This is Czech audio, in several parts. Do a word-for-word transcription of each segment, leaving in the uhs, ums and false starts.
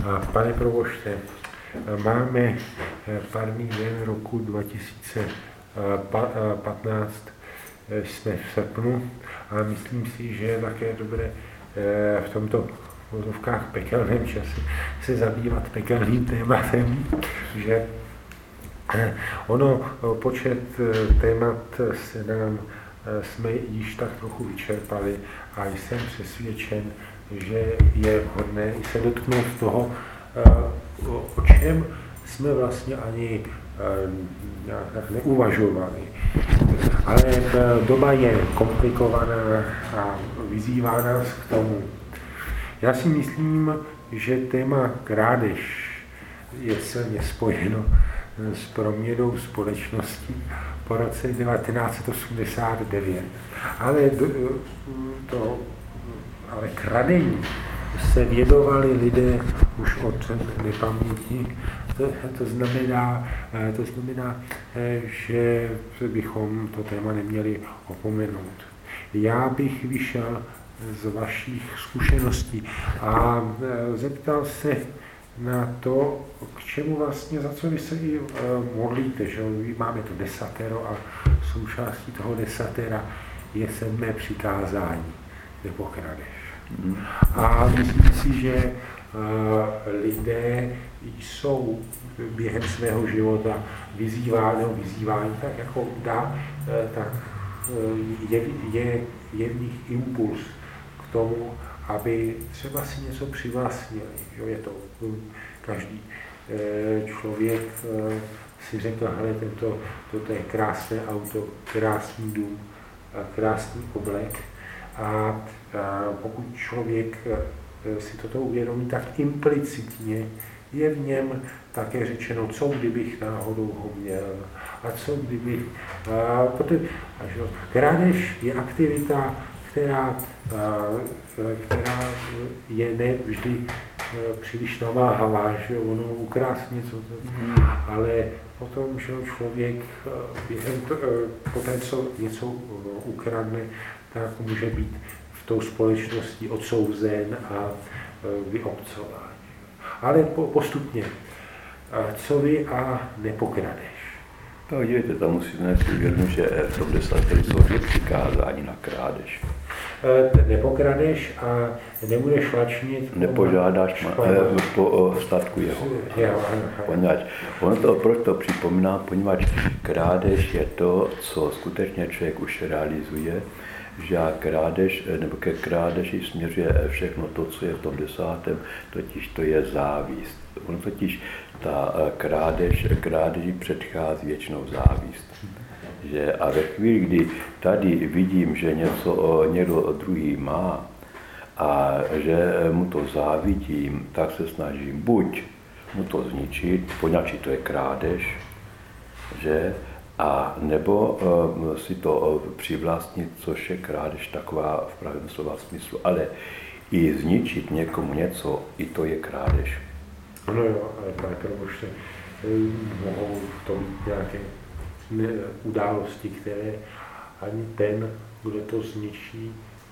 Pane probošte, máme farní den roku dva tisíce patnáct, jsme v srpnu a myslím si, že je také dobré v tomto v vozovkách pekelném čase se zabývat pekelným tématem, že ono počet témat se nám jsme již tak trochu vyčerpali a jsem přesvědčen, že je vhodné se dotknout toho, o čem jsme vlastně ani nějak neuvažovali. Ale doba je komplikovaná a vyzývá nás k tomu. Já si myslím, že téma krádež je silně spojeno s proměnou společnosti po roce devatenáct set osmdesát devět. Ale, to, to, ale kradení se věnovali lidé už od nepaměti. To, to, znamená, to znamená, že bychom to téma neměli opomenout. Já bych vyšel z vašich zkušeností a zeptal se na to, k čemu vlastně, za co vy se i modlíte, že máme to desatero a součástí toho desatera je sedmé přikázání, nebo krádež. Mm. A myslím si, že uh, lidé jsou během svého života vyzýváni, vyzýváni tak jako dá, uh, tak uh, je, je, je v nich impuls k tomu, aby třeba si něco přivlastnili. Že je to každý uh, člověk uh, si řekl, hele, tento, toto je krásné auto, krásný dům, krásný oblek. A pokud člověk si toto uvědomí, tak implicitně je v něm také řečeno, co kdybych náhodou ho měl a co kdybych... Protože krádež je aktivita, která, která je ne vždy příliš namáhavá, že ono ukrást něco, ale potom, že člověk během poté, co něco ukradne, tak může být v tou společnosti odsouzen a vyobcován. Ale postupně, co vy a nepokradeš. Tak dívejte, tam musíme si uvědomit, že v tom desateru jsou dvě přikázání na krádež. Nepokradeš a nebudeš lačnit. Nepožádáš ma, eh, po statku jeho. Poněvadž, ono to, proč to připomíná, poněvadž krádež je to, co skutečně člověk už realizuje, že krádež, nebo ke krádeži směřuje všechno to, co je v tom desátém, totiž to je závist. Ono totiž ta krádež, krádeži předchází většinou závist. Že, a ve chvíli, kdy tady vidím, že něco někdo druhý má a že mu to závidím, tak se snažím buď mu to zničit, poněvadž to je krádež, že, a nebo uh, si to uh, přivlastnit, což je krádež taková v pravém slova smyslu, ale i zničit někomu něco, i to je krádež. No jo, ale pane proboště, mohou v tom nějaké události, které ani ten, kdo to zničí,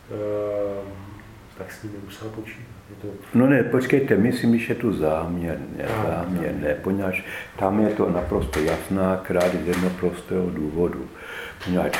tak s ním nemusel počítat. To... No ne, počkejte, myslím, že je tu záměrně, záměrně, poněvadž tam je to naprosto jasná krádež z jednoho prostého důvodu. Poněvadž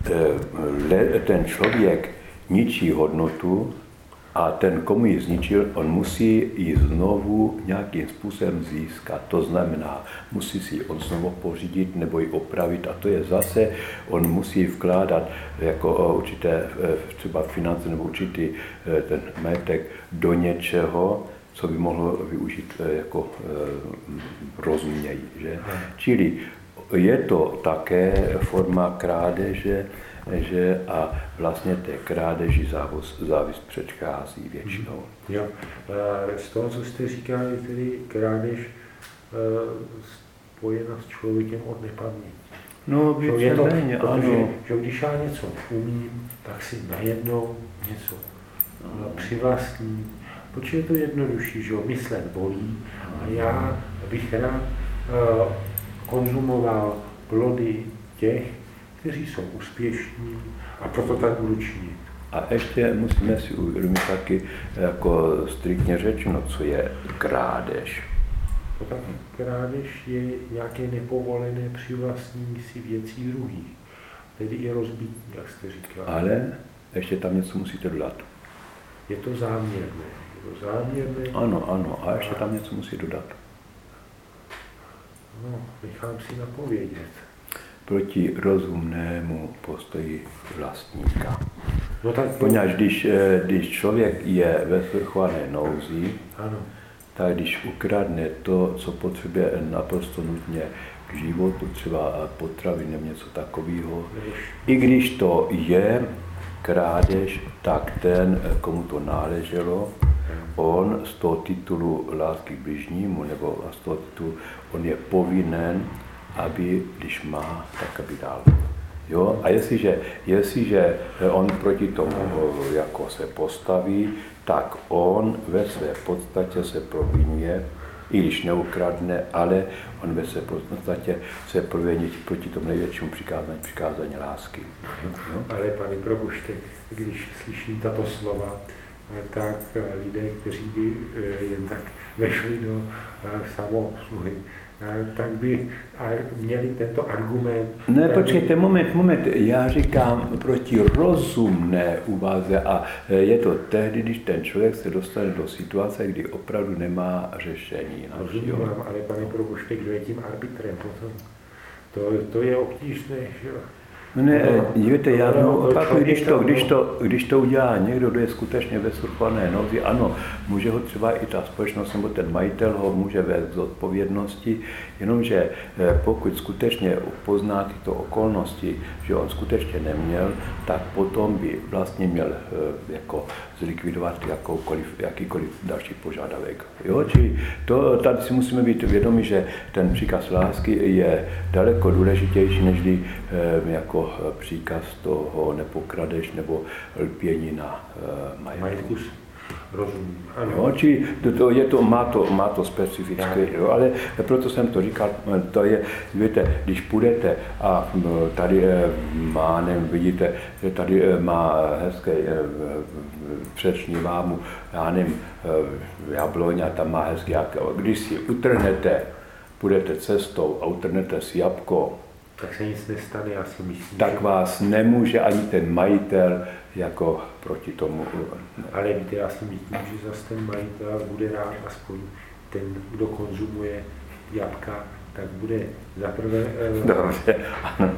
ten člověk ničí hodnotu a ten, komu ji zničil, on musí ji znovu nějakým způsobem získat. To znamená, musí si ji on znovu pořídit nebo ji opravit a to je zase, on musí vkládat jako určité třeba finance nebo určitý ten majetek do něčeho, co by mohlo využít jako rozumněji. Že? Čili je to také forma krádeže, že a vlastně té krádeži závist předchází většinou. Jo. Z toho, co jste říkali, tedy krádež spojena s člověkem od nepaměti. No, víceméně, ano. Protože, že když já něco umím, tak si najednou něco no. přivlastním. Protože je to jednodušší, že myslet bolí a já bych rád uh, konzumoval plody těch, kteří jsou úspěšní a proto tak budu činit. A ještě musíme si uvědomit taky jako striktně řečeno, co je krádež. No tak krádež je nějaké nepovolené přivlastnění si věcí druhých. Tedy i rozbití, jak jste říkal. Ale ještě tam něco musíte dodat. Je to záměrné. Je to záměrné. Ano, ano. A ještě tam něco musí dodat. No, nechám si napovědět. Proti rozumnému postoji vlastníka. No tak to... Poněvadž když, když člověk je ve svrchované nouzi, ano. tak když ukradne to, co potřebuje naprosto nutně k životu, třeba potravy nebo něco takového, i když to je krádež, tak ten, komu to náleželo, on z toho titulu lásky k bližnímu, nebo z toho titulu, on je povinen, aby, když má, tak aby dal. Jo? A jestliže, jestliže on proti tomu jako se postaví, tak on ve své podstatě se provinuje, i když neukradne, ale on ve své podstatě se provinuje proti tomu největšímu přikázání, přikázání lásky. Jo? Ale pane probošte, když slyším tato slova, tak lidé, kteří by jen tak vešli do samoobsluhy, tak by měli tento argument. Ne, počkejte, moment, moment, já říkám proti rozumné úvaze a je to tehdy, když ten člověk se dostane do situace, kdy opravdu nemá řešení. Rozumím vám, ale pane probošte, kdo je tím arbitrem potom? To, to je obtížné, že jo? Ne, dívejte, já no, opakuju, když to, když, to, když to udělá někdo, kdo je skutečně ve svrchované nouzi, ano, může ho třeba i ta společnost nebo ten majitel ho může vést z odpovědnosti, jenomže pokud skutečně pozná tyto okolnosti, že on skutečně neměl, tak potom by vlastně měl jako zlikvidovat jakoukoliv, jakýkoliv další požadavek. Jo? Čili to, tady si musíme být vědomi, že ten příkaz lásky je daleko důležitější, než jako příkaz toho nepokradeš nebo lpění na uh, majetku. Rozumím. Ano. Jo, či to, to je to, má to, má to specifické, jo, ale proto jsem to říkal, to je, víte, když půjdete a tady má, nevím, vidíte, že tady má hezké předční vámu, já nevím, jabloň a tam má hezký, když si utrhnete, půjdete cestou a utrhnete si jabko, tak se nic nestane, já si myslím. Tak vás nemůže ani ten majitel jako proti tomu. Ale víte, já si myslím, že zase ten majitel bude rád, aspoň ten, kdo konzumuje jabka, tak bude zaprvé... Dobře, ano.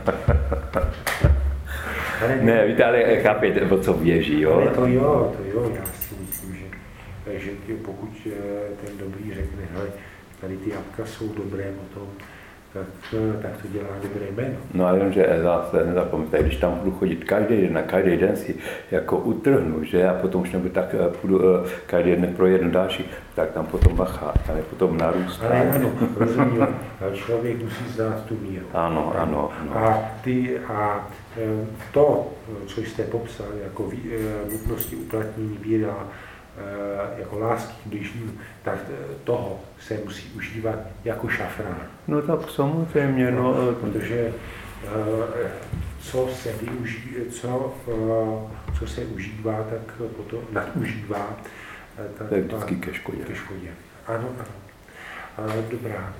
Ale ne, ne, víte, ale chápejte, o co běží, jo? Ale to jo, to jo, já si myslím, že, že pokud ten dobrý řekne, hele, tady ty jabka jsou dobré potom, Tak, tak to dělá dobré jméno. No a jenom, že zase nezapomeňte, když tam budu chodit každý den, na každý den si jako utrhnu, že a potom už nebudu tak půjdu každý den pro jedno další, tak tam potom bacha, tam je potom narůstá. Ale ano, rozumím, člověk musí znát tu míru. Ano, ano, ano. A, ty, a to, co jste popsal jako nutnosti uplatnění víry jako lásky k bližnímu, tak toho se musí užívat jako šafrán. No tak samozřejmě, no. no protože co se využí, co, co se užívá, tak potom nadužívá. Tak to je vždycky ke škodě. Ke škodě. Ano, ano. Dobrá.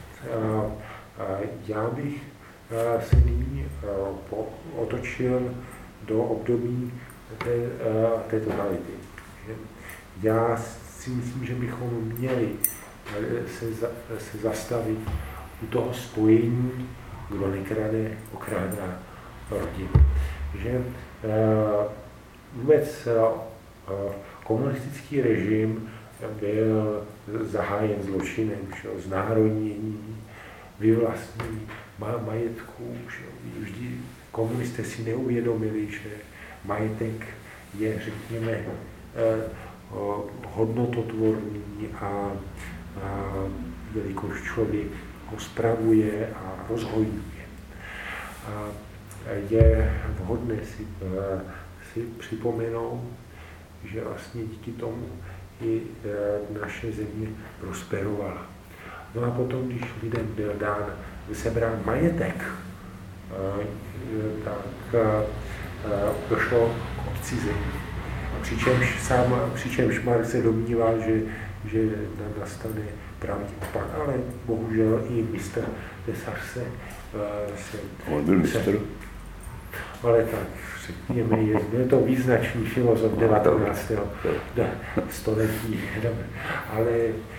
Já bych se nyní otočil do období té, té totality. Já si myslím, že bychom měli se, za, se zastavit u toho spojení, kdo nekrade, okrádá rodinu. Že vůbec komunistický režim byl zahájen zločinem, znárodnění, vyvlastnění majetku. Vždy komunisté si neuvědomili, že majetek je, řekněme, hodnototvorný a, a jelikož člověk ho spravuje a rozhojuje. A je vhodné si, si připomenout, že vlastně díky tomu i naše země prosperovala. No a potom, když lidem byl dán, sebrán majetek, tak došlo k odcizení. přičemž, sám, přičemž Marx se domnívá, že, že nastane pravý opak, ale bohužel i mistr Tesař se... On byl mistr? Ale tak, řekněme, je, je to význačný filozof devatenáctého století. Ale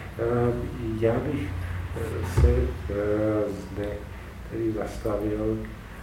já bych se zde tedy zastavil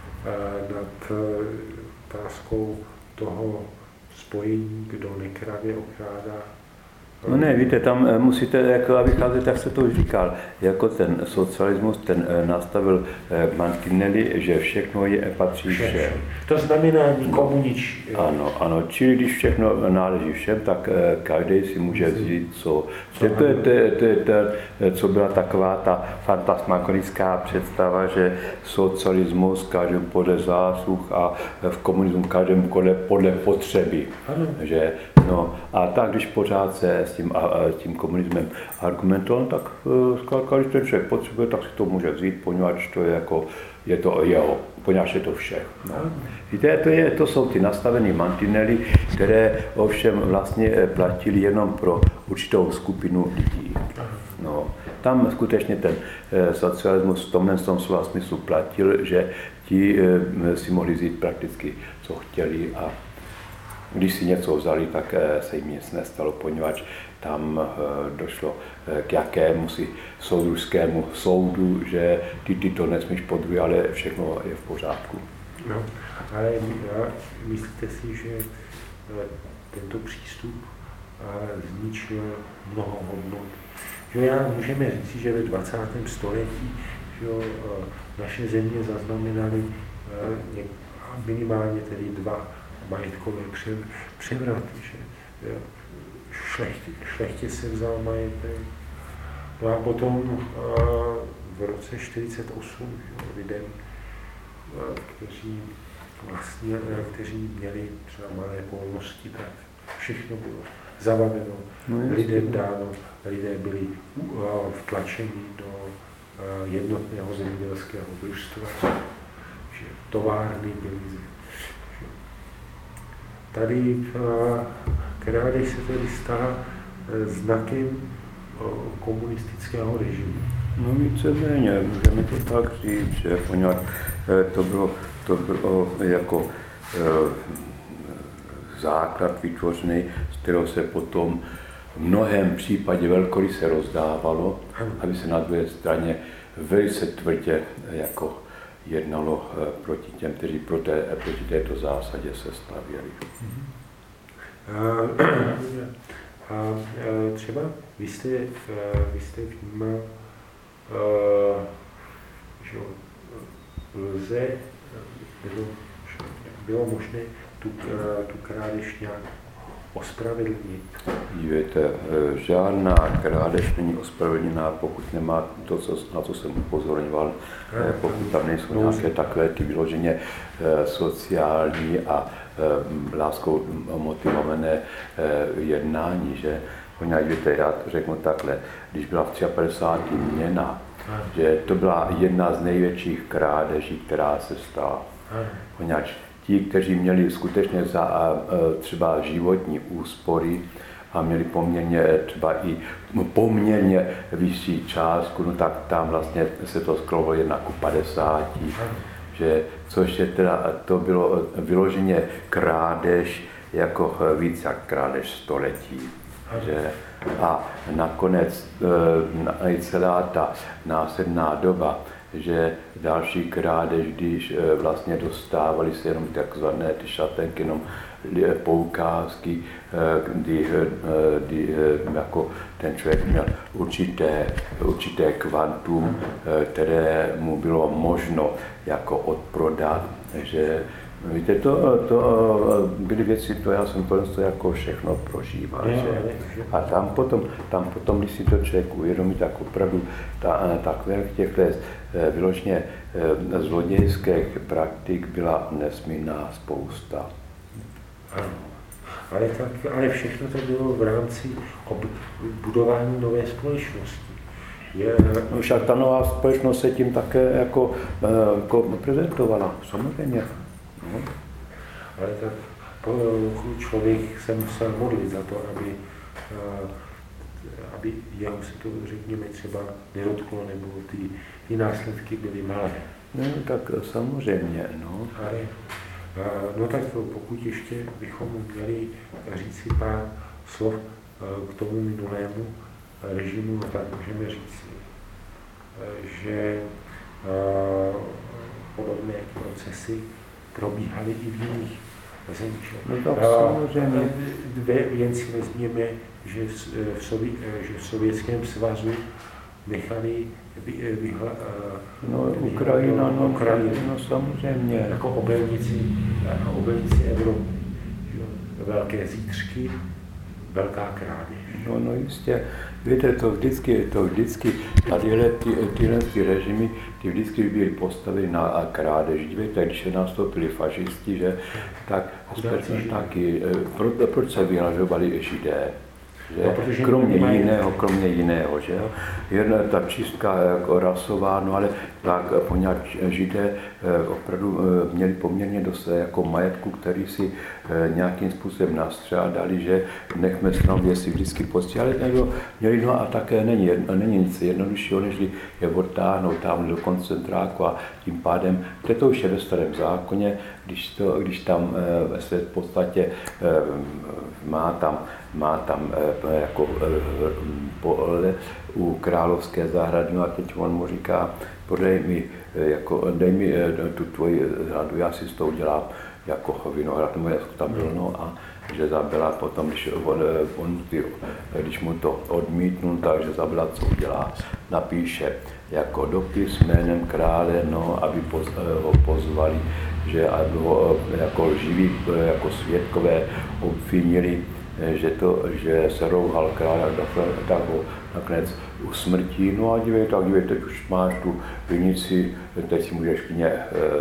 nad otázkou toho spojení, kdo nekradě, okrádá. No ne, víte, tam musíte jako vycházet, tak se to už říkal, jako ten socialismus, ten nastavil mantinely, že všechno je patří všem. To znamená nikomu nič. Ano, ano, čili když všechno náleží všem, tak každý si může vzít, co... To je, to je, to je, to je, to je, co byla taková ta fantasmagorická představa, že socialismus každému podle zásluh a v komunismu každému podle potřeby. Ano. Že, no, a tak, když pořád se s tím, a, a, tím komunismem argumentoval, tak zkrátka, když ten člověk potřebuje, tak si to může vzít, poněvadž to je jako, je to jeho, poněvadž je to vše. No. Víte, to, je, to jsou ty nastavené mantinely, které ovšem vlastně platily jenom pro určitou skupinu lidí. No. Tam skutečně ten socialismus v tomhle slova smyslu platil, že ti si mohli vzít prakticky, co chtěli, a když si něco vzali, tak se jim nic nestalo, poněvadž tam došlo k jakému si soudružskému soudu, že ty, ty to nesmíš podruhé, ale všechno je v pořádku. No, ale myslíte si, že tento přístup zničil mnoho hodnot? Že já můžeme říct, že ve dvacátém století že naše země zaznamenaly minimálně tedy dva majetkové převraty, že šlechtě, šlechtě se vzal majetek. No a potom v roce čtyřicet osm lidem, kteří vlastně, kteří měli třeba malé polnosti, tak všechno bylo zabaveno, no, lidem dáno, lidé byli vtlačeni do jednotného zemědělského družstva, že továrny byly. Tady krádež se tedy stala znakem komunistického režimu. No víceméně, můžeme to tak říct, že poněvadž to bylo, to bylo jako základ vytvořený, z kterého se potom v mnohém případě velkoryse rozdávalo, aby se na druhé straně velice tvrdě jako jednalo proti těm, kteří pro té, proti této zásadě se stavěli. A, a třeba vy jste, vy jste vnímal, že lze, bylo, bylo možné tu, tu krádež nějak ospravedlnit? Dívejte, žádná krádež není ospravedlněná, pokud nemá to, co, na co jsem upozorňoval, pokud tam nejsou nějaké takové ty vyloženě sociální a láskou motivované jednání, že? Víte, já to řeknu takhle, když byla v padesátém třetím měna, že to byla jedna z největších krádeží, která se stala. Poněvadž ti, kteří měli skutečně za třeba životní úspory a měli poměrně třeba i poměrně vyšší částku, no tak tam vlastně se to skrovalo jedna ku padesáti, že, což je teda, to bylo vyloženě krádež jako víc jak krádež století. Že, a nakonec e, celá ta následná doba, že další krádež, když e, vlastně dostávali se jenom takzvané ty šatenky, jenom poukázky, e, kdy, e, kdy e, jako ten člověk měl určité, určité kvantum, e, které mu bylo možno jako odprodat, že víte, to, to byly věci, to já jsem to jako všechno prožíval. Že? A tam potom, tam potom, když si to člověk uvědomí, tak opravdu ta, takových těchto vyloženě zlodějských praktik byla nesmírná spousta. Ano. Ale, tak, ale všechno to bylo v rámci budování nové společnosti. Je... No, však ta nová společnost se tím také jako, jako prezentovala, samozřejmě. No. Ale tak člověk se musel modlit za to, aby, aby jeho se to, řekněme, třeba nedotklo, nebo ty, ty následky byly malé. No tak samozřejmě, no. Ale, no tak pokud ještě bychom měli říct si pár slov k tomu minulému režimu, no tak můžeme říct, že podobné procesy probíhaly i v jiných zemích. No tak samozřejmě. Dvě věci vezměme, že v, Sovi, že v Sovětském svazu nechali vy, vyhla, no, Ukrajina, no, Ukrajina, no samozřejmě. Jako obelnici, obelnici Evropy. Velké zítřky, velká krádež. No, no jistě. Víte, to vždycky, to vždycky, a tyhle, ty, tyhle ty režimy, ty vždycky byly postaveny na krádež. Víte, když nastoupili fašisti, že, tak taky, pro, proč se vyhražovali Židé? Že? No, kromě jiného, kromě jiného, že? Jedna ta čistka jako rasová, no ale tak poněvadž Židé opravdu měli poměrně dost jako majetku, který si nějakým způsobem nastřádali, že nechme stranou věci vždycky prostě, ale někdo měli, no a také není, není nic jednoduššího, než je odtáhnout tam do koncentráku a tím pádem, to už je ve Starém zákoně, když, to, když tam se v podstatě má tam má tam e, jako e, pole u Královské zahrady, no a teď on mu říká, podej mi, e, jako, dej mi e, tu tvoji zahradu, já si s tou dělám jako vinohrad, tomu je tam bylo, no a že Zabela potom, když, on, on, když mu to odmítnul, takže Zabela co udělá, napíše jako dopis jménem krále, no, aby poz, ho pozvali, že aby ho jako živí, jako svědkové obvinili, že, to, že se rouhal král a tak ho nakonec usmrtí. No a dívej, tak dívej, teď už máš tu vinici, teď si můžeš mě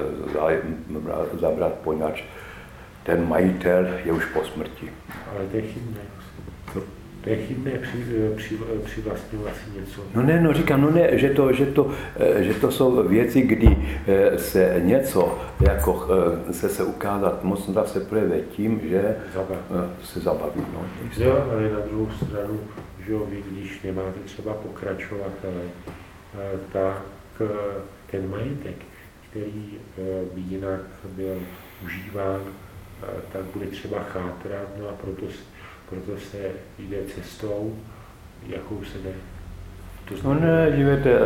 zabrat, poněvadž ten majitel je už po smrti. Ale to je chybné. To je chybné při, při, přivlastňovat si něco. No ne, no říkám, no ne, že to, že to, že to jsou věci, kdy se něco, jako se se ukázat moc dá se projeví tím, že Zabav. se zabaví. No. Jo, ale na druhou stranu, že vy, když nemáte třeba pokračovatele, tak ten majetek, který by jinak byl užíván, tak bude třeba chátrat, no a proto Proto se jde cestou, jakou se jde. No ne, dívejte,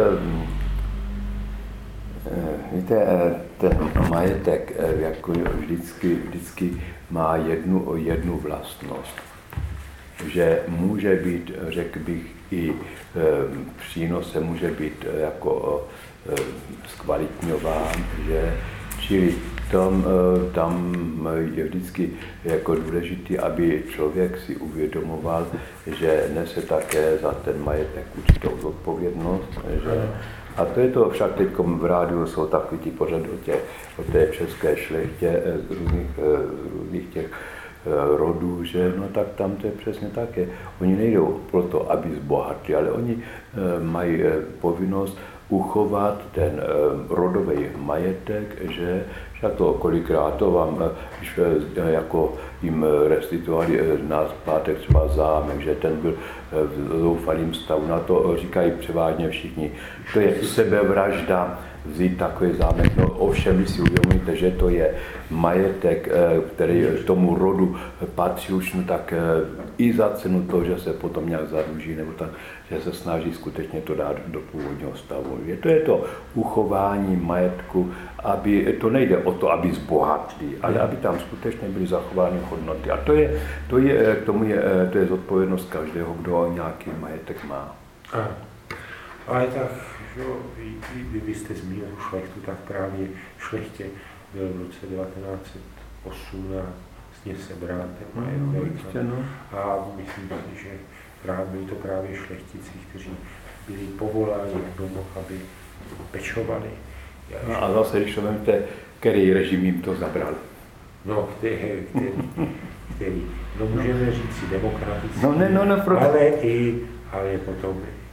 víte, ten majetek jako vždycky, vždycky má jednu, jednu vlastnost, že může být, řekl bych, i přínosem může být jako zkvalitňován, že čili tam, tam je vždycky jako důležité, aby člověk si uvědomoval, že nese také za ten majetek určitou zodpovědnost. Že, a to je to však teď v rádiu jsou takový ty pořady o, tě, o té české šlechtě z různých, různých těch rodů, že no tak tam to je přesně také. Oni nejdou proto, aby zbohatli, ale oni mají povinnost uchovat ten uh, rodový majetek, že však to kolikrát to vám, když jako jim restituovali na zpátek třeba zámek, že ten byl v zoufalým stavu, na to říkají převážně všichni. To je sebevražda vzít takový zámek, no ovšem vy si uvědomíte, že to je majetek, který tomu rodu patří už, no tak i za cenu toho, že se potom nějak zadluží, nebo tak, že se snaží skutečně to dát do původního stavu. Je to je to uchování majetku, aby, to nejde o to, aby zbohatli, ale aby tam skutečně byly zachovány hodnoty. A to je, to je, k tomu je, to je zodpovědnost každého, kdo nějaký majetek má. A, ale tak, jo, vy, vy, vy jste zmínil šlechtu, tak právě šlechtě byl v roce devatenáct set osmnáct vlastně sebrán ten majetek. No, no. A myslím si, že právě byli to právě šlechtici, kteří byli povoláni k tomu, aby pečovali. No a zase, když to vemte, který režim jim to zabral? No, který, který, který no můžeme říct si demokratický, no, ne, no, no, proto... ale i ale potom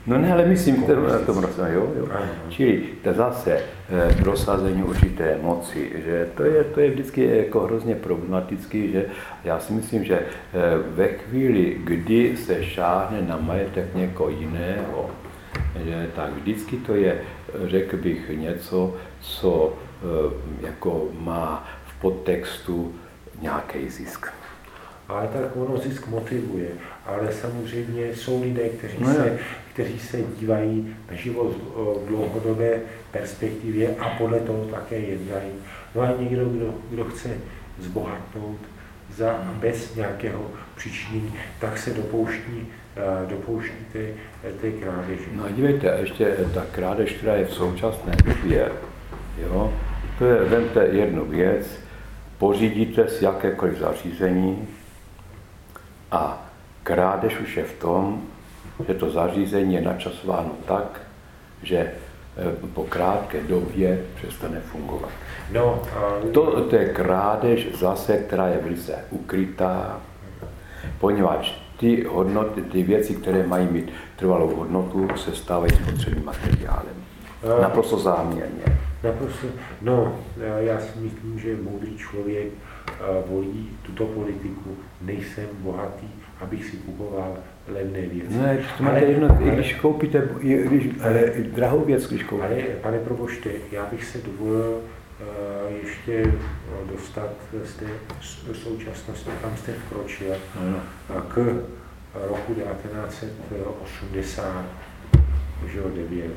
No ne, ale myslím, to, to rozumím, jo, jo. Čili to zase prosazení určité moci, že to je, to je vždycky jako hrozně problematický, že já si myslím, že ve chvíli, kdy se šáhne na majetek někoho jiného, že tak vždycky to je, řekl bych, něco, co jako má v podtextu nějaký zisk. Ale tak ono zisk motivuje, ale samozřejmě jsou lidé, kteří, no se, kteří se dívají na život v dlouhodobé perspektivě a podle toho také jednají. No a někdo, kdo, kdo chce zbohatnout za, bez nějakého přičinění, tak se dopouští, dopouští té, té krádeže. No a dívejte, ještě ta krádež, která je v současné době, jo, to je, vemte jednu věc, pořídíte si jakékoliv zařízení, a krádež už je v tom, že to zařízení je načasováno tak, že po krátké době přestane fungovat. No, a... to, to je krádež zase, která je velice ukrytá, poněvadž ty hodnoty, ty věci, které mají mít trvalou hodnotu, se stávají spotřebním materiálem. A... Naprosto záměrně. Naprosto, no, já si myslím, že moudrý člověk volí tuto politiku. Nejsem bohatý, abych si kupoval levné věci. Ne, to máte jedno, i když koupíte, i když, ale, drahou věc, když koupíte. Ale, pane probošte, já bych se dovolil uh, ještě dostat z té současnosti, kam jste vkročil, no. k roku devatenáct set osmdesát devět.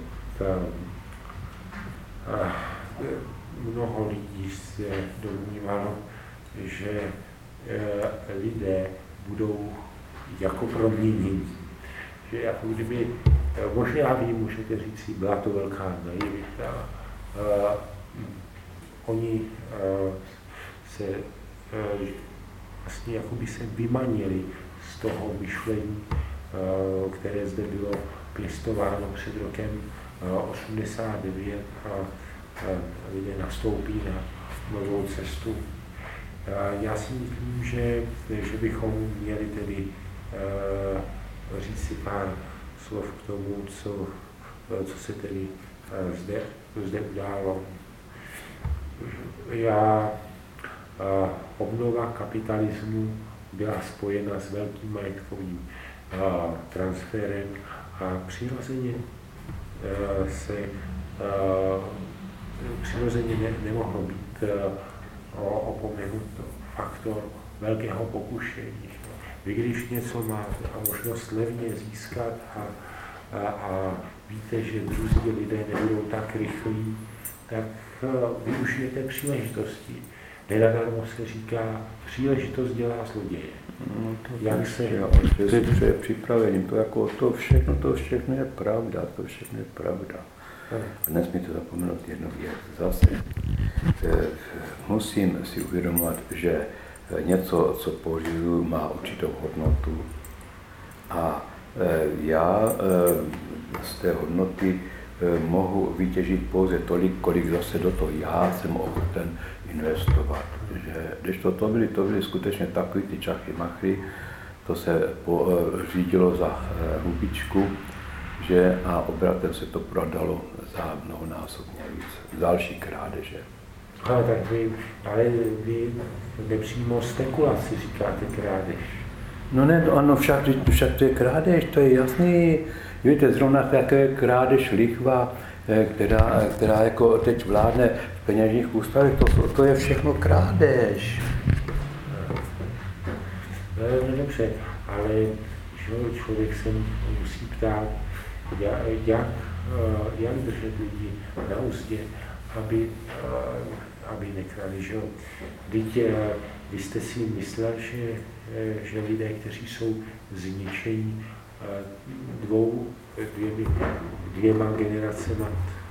A mnoho lidí se domnívalo, že lidé budou jako proměnění. Že jako kdyby, možná vy můžete říct, byla to velká naivita. Oni se vlastně jako by se vymanili z toho myšlení, které zde bylo pěstováno před rokem osmdesát devět a lidé nastoupí na novou cestu. Já si myslím, že, že bychom měli tedy uh, říct si pár slov k tomu, co, co se tedy uh, zde, zde událo. Já, uh, obnova kapitalismu byla spojena s velkým majetkovým uh, transferem a přirozeně uh, se uh, přirozeně ne, nemohlo být uh, opomenut faktor velkého pokušení. Vy, když něco máte a možnost levně získat a, a, a víte, že druzí lidé nebudou tak rychlí, tak využijete příležitosti. Nenadarmo se říká, příležitost dělá zloděje. No to Jak se... To je připravením, to, jako, to, všechno, to všechno je pravda, to všechno je pravda. Nesmíte zapomenout jednu věc. Zase musím si uvědomovat, že něco, co pořizuju, má určitou hodnotu a já z té hodnoty mohu vytěžit pouze tolik, kolik zase do toho já jsem ochoten investovat. Že, když to, to, byly, to byly skutečně takový ty čachy machry, to se po, řídilo za hubičku, že a obratem se to prodalo za mnohonásobně víc. Další krádeže. Ale tak vy, ale vy nepřímo spekulaci říkáte krádež. No ne, no ano, však, však to je krádež, to je jasný. Víte, zrovna také krádež lichva, která, která jako teď vládne v peněžních ústavech, to, to je všechno krádež. No, no dobře, ale že člověk se musí ptát, jak, jak, jak držet lidi na úzdě, aby, aby nekrali, že jo. Vždyť vy jste si myslel, že, že lidé, kteří jsou zničení dvou, dvěmi, dvěma generacema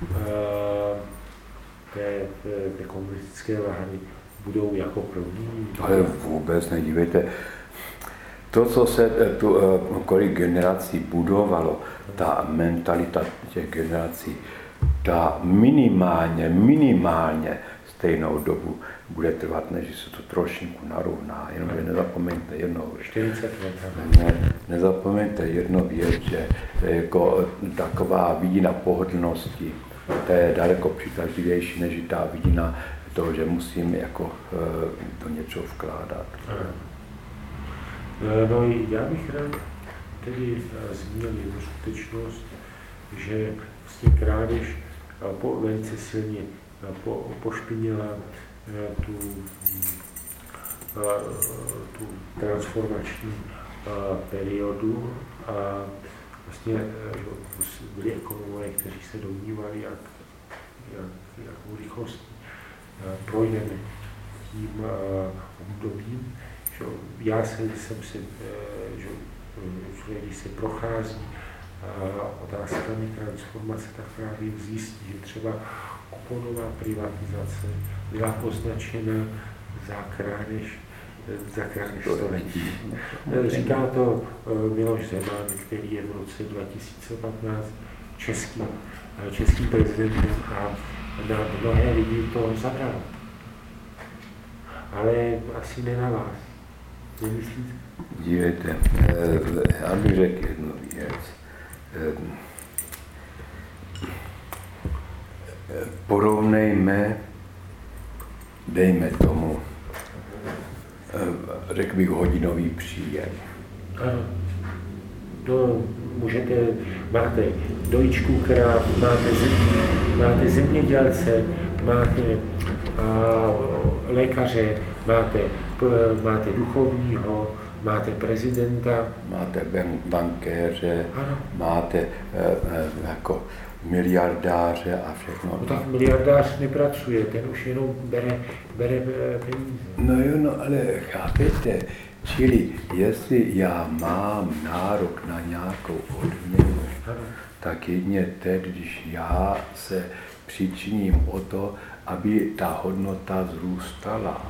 té, té komunistické vlády, budou jako první? Ale vůbec nedívejte. To, co se tu kolik generací budovalo, ta mentalita těch generací, ta minimálně, minimálně stejnou dobu bude trvat, než se to trošinku narovná. Jenomže nezapomeňte jednou čtyřicet let. Ne, nezapomeňte jednu věc, že jako taková vidina pohodlnosti, to je daleko přitažlivější než ta vidina toho, že musím jako do něco vkládat. No já bych rád tedy zmínil jednu skutečnost, že vlastně krádež po, velice silně po, pošpinila tu, tu transformační periodu a vlastně byli ekonomové, kteří se domnívali, jak, jak, jakou rychlostí projdeme tím obdobím. Že já jsem, jsem se, že člověk, když se prochází otázkami transformace, tak právě zjistí, že třeba kuponová privatizace byla označena za krádež, za krádež století. Říká to Miloš Zeman, který je v roce dva tisíce patnáct českým, českým prezidentem a na mnohé lidi to zabral. Ale asi ne na vás. Nemyslíte? Dívejte, já bych řekl jednu věc. Porovnejme, dejme tomu, řekl bych, hodinový příjem. Ano. To můžete, máte dojičku kráv, máte, zem, máte zemědělce, máte a, lékaře, máte, p, máte duchovního, máte prezidenta. Máte bankéře, ano. máte e, e, jako miliardáře a všechno. No tak miliardář nepracuje, ten už jenom bere, bere peníze. No jo, no ale chápete, čili jestli já mám nárok na nějakou odměnu, ano. tak jedině teď, když já se přičiním o to, aby ta hodnota zrůstala.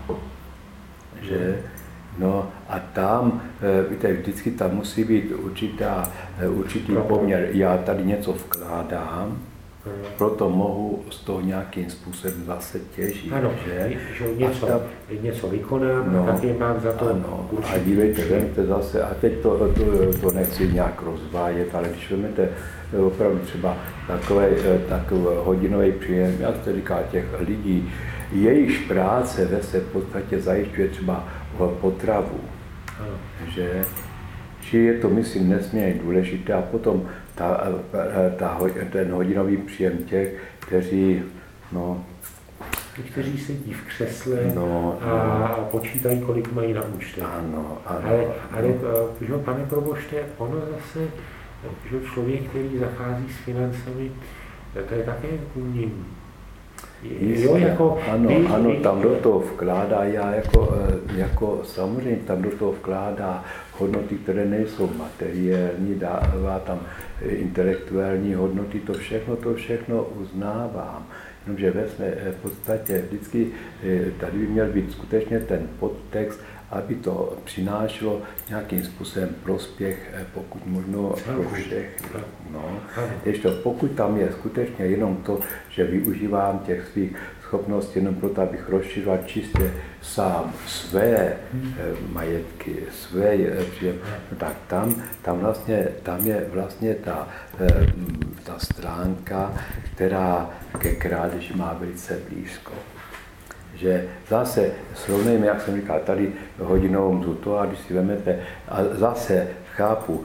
Že? No a tam, víte, vždycky tam musí být určitá, určitý poměr. Já tady něco vkládám, proto mohu z toho nějakým způsobem zase těžit. Ano, že, že něco, ta, něco vykonám, no, tak je mám za to ano, určitě. A dívejte, vemte zase, a teď to, to, to nechci nějak rozvádět, ale když vezmete opravdu třeba takový, takový hodinový příjem, jak se říká, těch lidí, jejichž práce ve se v podstatě zajišťuje třeba potravu, ano. že či je to, myslím, nesmírně důležité a potom ta, ta, ten hodinový příjem těch, kteří, no, kteří sedí v křesle no, a no. počítají, kolik mají na účtě. Ano, ano. Ale, ale že, pane probošte, ono zase, že člověk, který zachází s financemi, to je také umění. Jo, jako, ano, vy, ano, tam do toho vkládá, já jako, jako samozřejmě tam do toho vkládá hodnoty, které nejsou materiální, dává tam intelektuální hodnoty, to všechno, to všechno uznávám. Jenomže ve své podstatě vždycky tady by měl být skutečně ten podtext, aby to přinášelo nějakým způsobem prospěch, pokud možno pro všechny. No. Ještě pokud tam je skutečně jenom to, že využívám těch svých schopností jenom proto, abych rozšiřoval čistě sám své majetky, své příjem, no tak tam, tam, vlastně, tam je vlastně ta, ta stránka, která ke krádeži má velice blízko. Že zase srovnejme, jak jsem říkal, tady hodinovou mzdu to, a když si vemete, a zase chápu,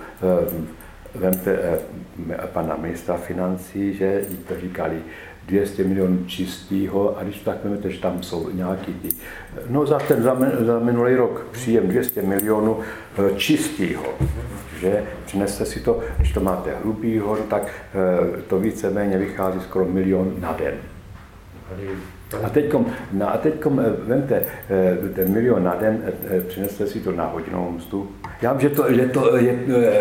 vemte pana ministra financí, že to říkali dvě stě milionů čistýho, a když tak vemete, že tam jsou nějaký ty, no za ten za, za minulý rok příjem dvě stě milionů čistýho, že přineste si to, když to máte hrubýho, tak to víceméně vychází skoro milion na den. A teďkom, no a teďkom, vemte, ten milion na den, přineste si to na hodinovou mzdu. Já vím, že to, že to je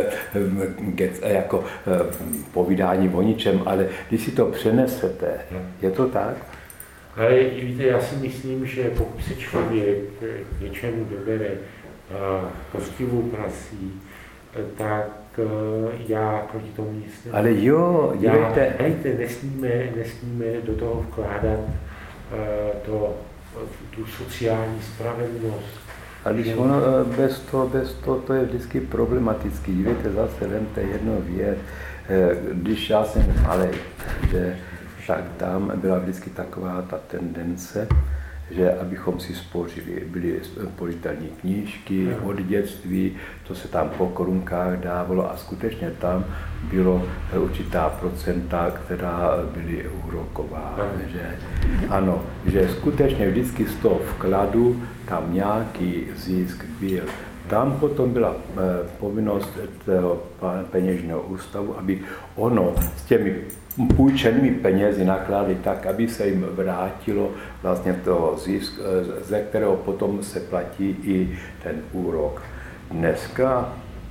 jako povídání o ničem, ale když si to přenesete, je to tak? Ale víte, já si myslím, že pokud se člověk k něčemu dobere poctivou prací, tak já proti tomu nic nemám. Ale jo, dívejte. Já, hejte, nesmíme, nesmíme do toho vkládat to, tu sociální spravedlnost. A když ono bez toho, bez toho, to je vždycky problematický. Víte, zase vemte jedno věc. Když já jsem malej, že tak tam byla vždycky taková ta tendence, že abychom si spořili, byly spořitelní knížky od dětství, to se tam po korunkách dávalo a skutečně tam bylo určitá procenta, která byly úroková. Že, ano, že skutečně vždycky z toho vkladu tam nějaký zisk byl. Tam potom byla povinnost toho peněžního ústavu, aby ono s těmi půjčenými penězi nakládali tak, aby se jim vrátilo vlastně toho zisk, ze kterého potom se platí i ten úrok. Dneska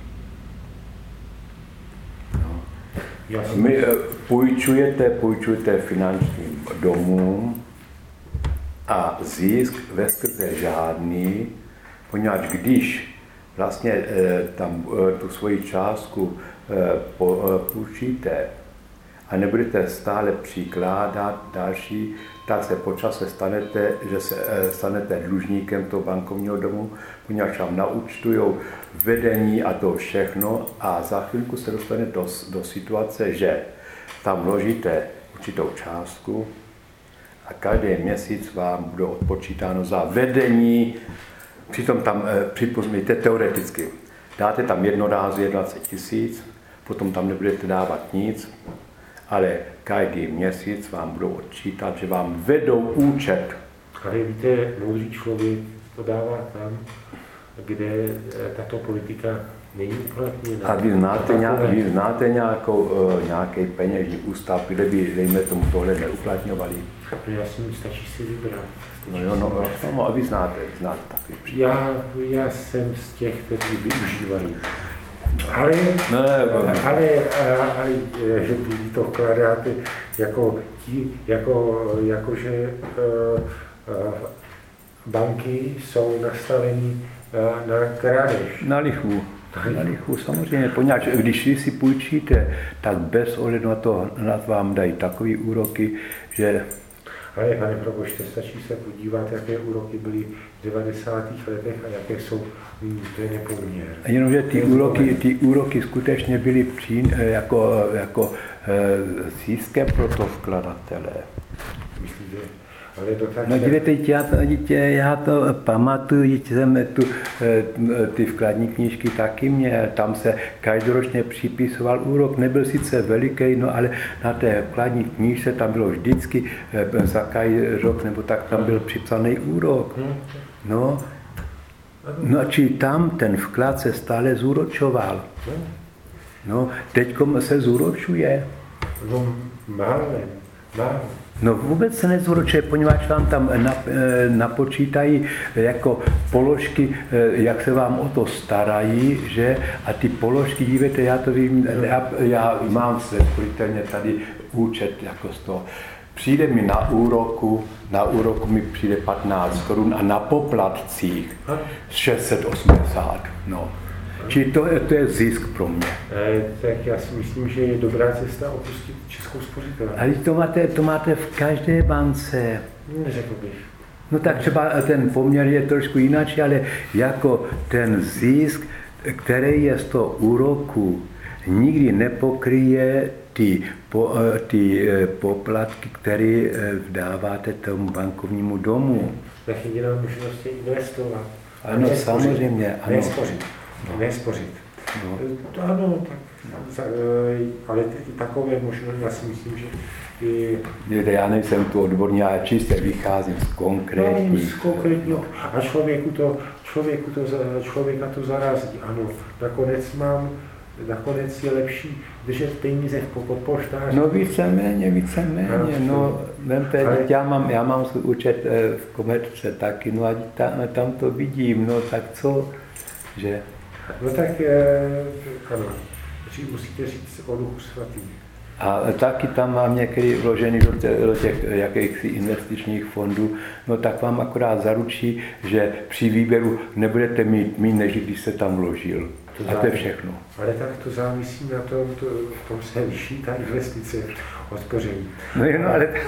no, my půjčujete, půjčujete finančním domům a zisk veskrze žádný, poněvadž když vlastně tam tu svoji částku půjčíte a nebudete stále přikládat další, tak se po čase stanete, že se stanete dlužníkem toho bankovního domu, poněvadž vám naúčtujou vedení a to všechno a za chvilku se dostanete do, do situace, že tam vložíte určitou částku a každý měsíc vám bude odpočítáno za vedení. Přitom tam, připomínejte teoreticky, dáte tam jednorázově dvacet tisíc, potom tam nebudete dávat nic, ale každý měsíc vám budou odčítat, že vám vedou účet. Ale víte, moudrý člověk to dává tam, kde tato politika není uplatněna. A vy znáte, nějak, vy znáte nějakou, nějaký peněžní ústav, kde by, dejme tomu, tohle neuplatňovali? Já si mi stačí si vybrat. No jo, no, no, a vy znáte, znáte takový příklad. Já, já jsem z těch, kteří využívají. Ale, ne, ale, ale, ale že vy to vkládáte jako, jako, jako že uh, uh, banky jsou nastaveny uh, na krádež. Na lichvu. Na lichvu, samozřejmě, poněvadž když vy si půjčíte, tak bez ohledu na to na vám dají takové úroky, že... Ale pane probošte, stačí se podívat, jaké úroky byly v devadesátých letech a jaké jsou nyní, to je nepoměr. Jenomže ty úroky, ty úroky skutečně byly přín, jako, jako ziskem pro to vkladatele. Myslíte? Ale to tak... No dívejte, já to, dítě, já to pamatuju, dítě, jsem tu, ty vkladní knížky taky měl, tam se každoročně připisoval úrok, nebyl sice veliký, no ale na té vkladní knížce tam bylo vždycky za každý rok, nebo tak tam byl připsaný úrok. No, no či tam ten vklad se stále zúročoval. No, teďkom se zúročuje. No, málo, málo. No vůbec se nezúročuje, poněvadž vám tam napočítají jako položky, jak se vám o to starají, že? A ty položky, dívejte, já to vím, já, já mám se spojitelně tady účet jako z toho. Přijde mi na úroku, na úroku mi přijde patnáct korun a na poplatcích šest set osmdesát, no. Čili to je, to je zisk pro mě. E, tak já si myslím, že je dobrá cesta opustit Českou spořitelnu. Ale to máte, to máte v každé bance. Neřekl bych. No tak třeba ten poměr je trošku jináč, ale jako ten zisk, který je z toho úroku, nikdy nepokryje ty, po, ty poplatky, které dáváte tomu bankovnímu domu. Tak jediná možnost je investovat. Ano, nespořit. Samozřejmě. Ano. Nespořit. No. Nespořit. No. To ano, tak, ale i takové možnosti, já si myslím, že i... Já nejsem tu odborný, já čistě vycházím z konkrétních. No, z konkrétního. A člověku to, člověku to, člověka to zarazí, ano. Nakonec mám, nakonec je lepší držet peníze pod poštářem. No víceméně, víceméně, no, vemte, ale... já mám, já mám svůj účet v Komerce taky, no a tam, tam to vidím, no tak co, že... No tak, ano, musíte říct o Duchu Svatým. A taky tam mám některý vložený do těch, do těch jakýchsi investičních fondů, no tak vám akorát zaručí, že při výběru nebudete mít méně, než když se tam vložil. To a to je všechno. Ale tak to závisí na tom, to, v tom se liší ta investice od koření. No jen, ale...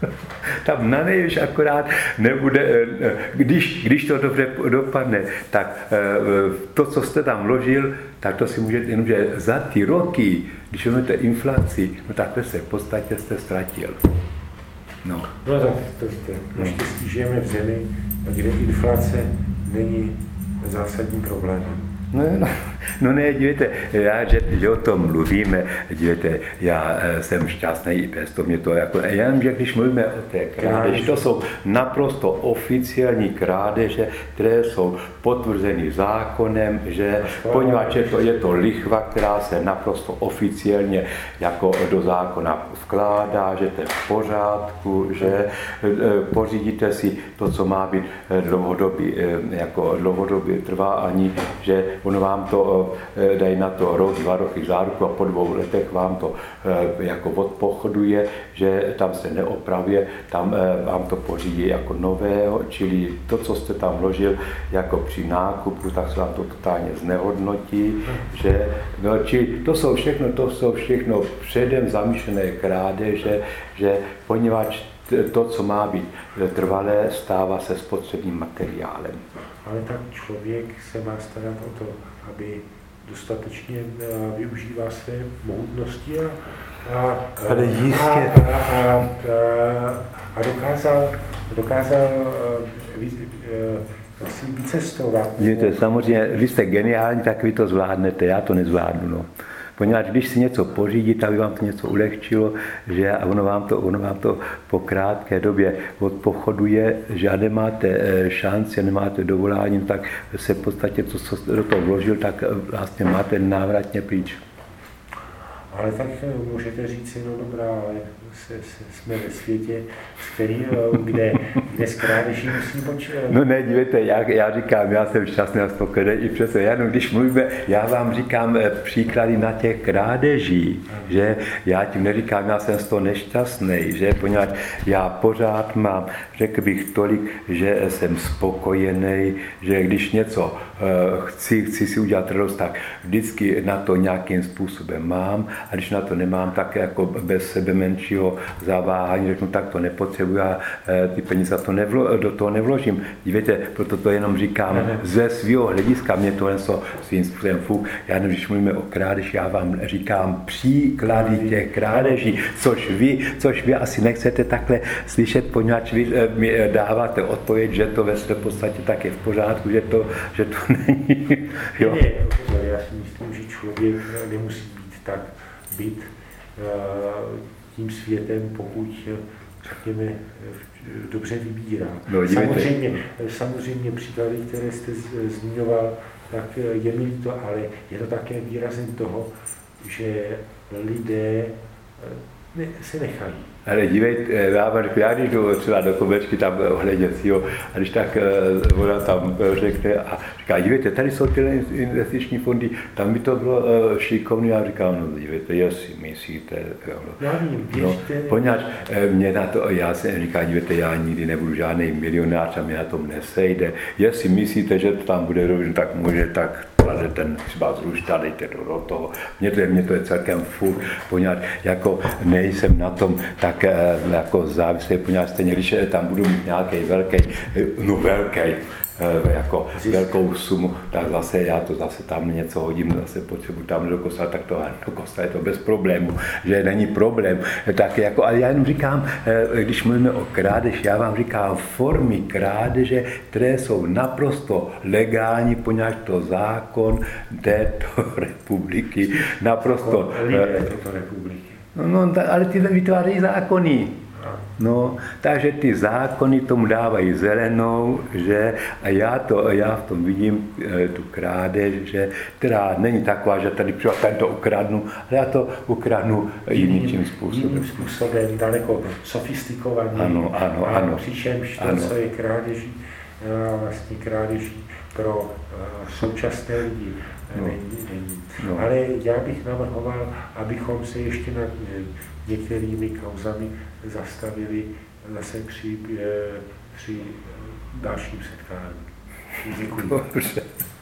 Tam na nejvíc akorát nebude, když, když to dobře dopadne, tak to, co jste tam vložil, tak to si můžete, jenomže za ty roky, když máte inflaci, no tak se v podstatě jste ztratil. No, no tak to jste. Naštěstí žijeme v zemi, kde inflace není zásadním problémem. No, no, no ne, dívejte, já, že, že o tom mluvíme, dívejte, já jsem šťastný i bez toho, mě to jako, já vím, že když mluvíme o té krádeži, to jsou naprosto oficiální krádeže, které jsou potvrzeny zákonem, že poněvadž je to, je to lichva, která se naprosto oficiálně jako do zákona vkládá, že to je v pořádku, že pořídíte si to, co má být dlouhodobě, jako dlouhodobě trvá, ani, že ono vám to dají na to rok, dva roky záruku a po dvou letech vám to jako odpochoduje, že tam se neopravě, tam vám to pořídí jako nového, čili to, co jste tam vložil jako při nákupu, tak se vám to totálně znehodnotí, že, no, čili to jsou všechno, to jsou všechno předem zamýšlené krádeže, že poněvadž to, co má být trvalé, stává se spotřebním materiálem. Ale tak člověk se má starat o to, aby dostatečně využíval své mohutnosti a, a, Ale jistě. a, a, a, a dokázal, dokázal si vycestovat. Víte, samozřejmě, vy jste geniální, tak vy to zvládnete, já to nezvládnu. No. Poněvadž když si něco pořídíte, aby vám to něco ulehčilo, že a ono vám to, ono vám to po krátké době odpochoduje, že a nemáte šanci, nemáte dovolání, tak se v podstatě to, co do toho vložil, tak vlastně máte návratně pryč. Ale tak můžete říct, no dobrá, ale se, se, jsme ve světě, který, kde, kde s krádeží musí počítat. No ne, dívejte, já, já říkám, já jsem šťastný a spokojený i přesto, jenom když mluvíme, já vám říkám příklady na těch krádeží, že já tím neříkám, já jsem z toho nešťastný, že poněvadž já pořád mám, řekl bych tolik, že jsem spokojený, že když něco uh, chci, chci si udělat radost, tak vždycky na to nějakým způsobem mám, a když na to nemám, tak jako bez sebe menšího zaváhání řeknu, tak to nepotřebuji a ty peníze to nevlo, do toho nevložím. Dívejte, proto to jenom říkám ne, ne. ze svého hlediska, mě to něco svým způsobem fuk. Já nevím, když mluvíme o krádeži, já vám říkám příklady těch krádeží, což vy, což vy asi nechcete takhle slyšet, poněvadž vy mi dáváte odpověď, že to ve své podstatě tak je v pořádku, že to, že to není. Jo. Ne, já si myslím, že člověk nemusí být tak být tím světem, pokud, řekněme, dobře vybírá. No, samozřejmě, samozřejmě příklady, které jste zmiňoval, tak je mi líto, ale je to také výrazem toho, že lidé ne, se nechají. Ale dívejte, já, já když jdu třeba do Koberčky tam ohleděcího, a když tak ona tam řekne a říká, dívejte, tady jsou tyhle investiční fondy, tam by to bylo šikovné, já říkám, no dívejte, jestli myslíte, jo, no. Já vím, věřte. No, poněvadž mě na to, já jsem říká, dívejte, já nikdy nebudu žádný milionář a mě na tom nesejde. Jestli myslíte, že to tam bude dobře, tak může tak že ten třeba zrušta, dejte to do toho. Mně to je, mě to je celkem furt, poněvadž jako nejsem na tom tak jako závislý, poněvadž stejně, když tam budu mít nějaký velký, no velký, jako velkou sumu, tak zase já to zase tam něco hodím, zase potřebuji tam do kostela, tak to do kostela je to bez problému, že není problém. Tak jako, ale já jenom říkám, když mluvíme o krádeži, já vám říkám formy krádeže, které jsou naprosto legální, poněvadž to zákon této republiky naprosto... Lidé této republiky. No, no, ale ty vytvářejí zákony. No, takže ty zákony tomu dávají zelenou, že a já, to, já v tom vidím e, tu krádež, že, která není taková, že tady přišel tento ukradnu, ale já to ukradnu jiným, jiným způsobem. Jiným způsobem, daleko sofistikovaně. Ano, ano, a ano. Přičemž to, ano. co je krádeží, vlastně krádeží pro uh, současné lidi, no. není. není. No. Ale já bych navrhoval, abychom se ještě nad některými kauzami zastavili zase při, při dalším setkání. Děkuji. Dobře.